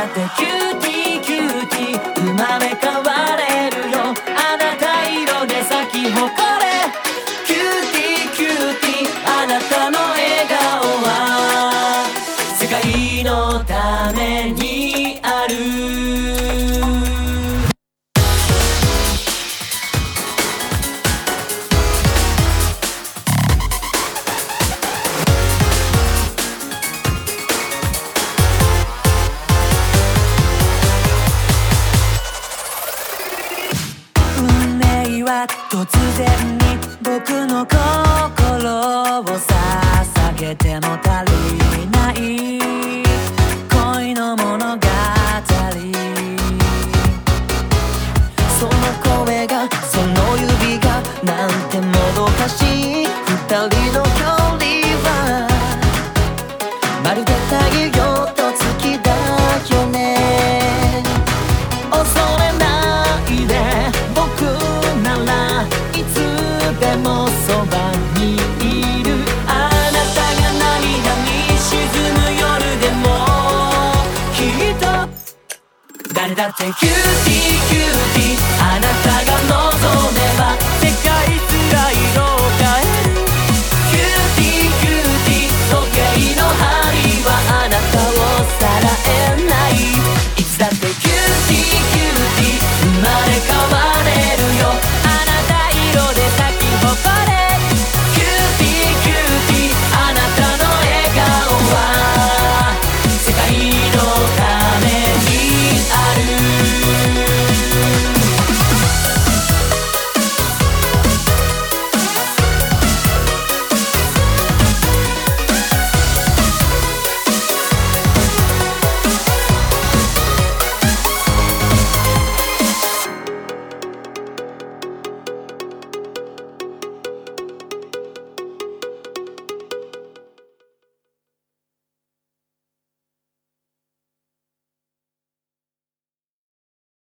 だってキューティーキューティー生まれ変われるよ。あなた色で咲き誇れキューティーキューティーあなたの笑顔は世界のためにある。突然に僕の心を捧げても足りない恋の物語。その声がその指がなんてもどかしい。二人の距離はまるで太陽と月だよね。恐れないで僕ならいつでもそばにいる。あなたが涙に沈む夜でもきっと誰だってキューティーキューティーあなたが望めば世界すら色